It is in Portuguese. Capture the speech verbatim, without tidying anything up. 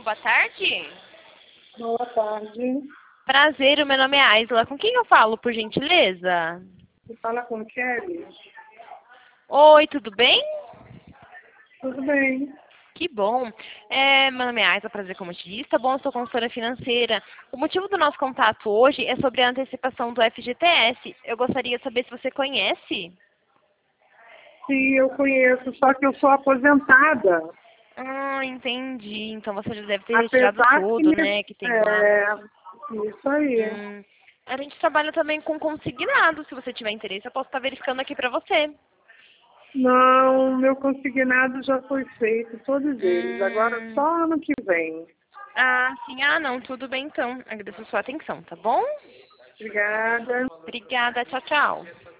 Alô, boa tarde. Boa tarde. Prazer, o meu nome é Aisla. Com quem eu falo, por gentileza? Você fala com Kelly? Oi, tudo bem? Tudo bem. Que bom. É, meu nome é Aisla, prazer como te disse. Tá bom, eu sou consultora financeira. O motivo do nosso contato hoje é sobre a antecipação do F G T S. Eu gostaria de saber se você conhece. Sim, eu conheço, só que eu sou aposentada. Ah, entendi. Então você já deve ter retirado Apesar que tudo, me... né, que tem lá. É, isso aí. Hum, a gente trabalha também com consignado. Se você tiver interesse, eu posso estar verificando aqui pra você. Não, meu consignado já foi feito, todos eles. Agora Hum, só ano que vem. ah, sim. Ah, não. Tudo bem, então. Agradeço a sua atenção, tá bom? Obrigada. Obrigada. Tchau, tchau.